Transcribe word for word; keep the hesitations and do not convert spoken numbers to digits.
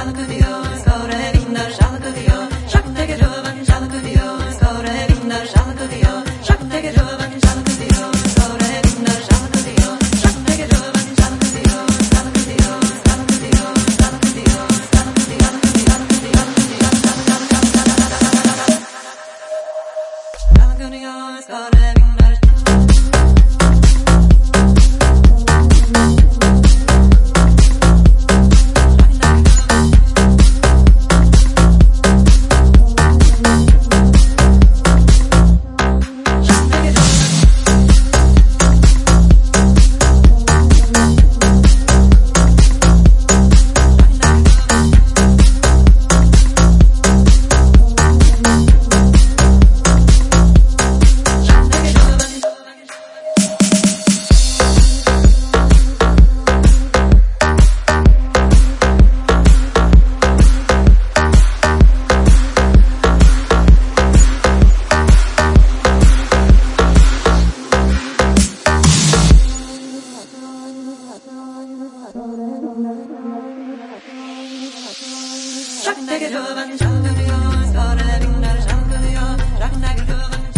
şalkılıyor, skore binler şalkılıyor, şak teke jovan şalkılıyor, skore binler şalkılıyor, şak teke jovan şalkılıyor, skore binler şalkılıyor, şak teke jovan şalkılıyor, şalkılıyor, şalkılıyor, şalkılıyor, şalkılıyor, şalkılıyor, skore binler. Şak teke jovan şalkılıyor, skore binler şalkılıyor, şak teke jovan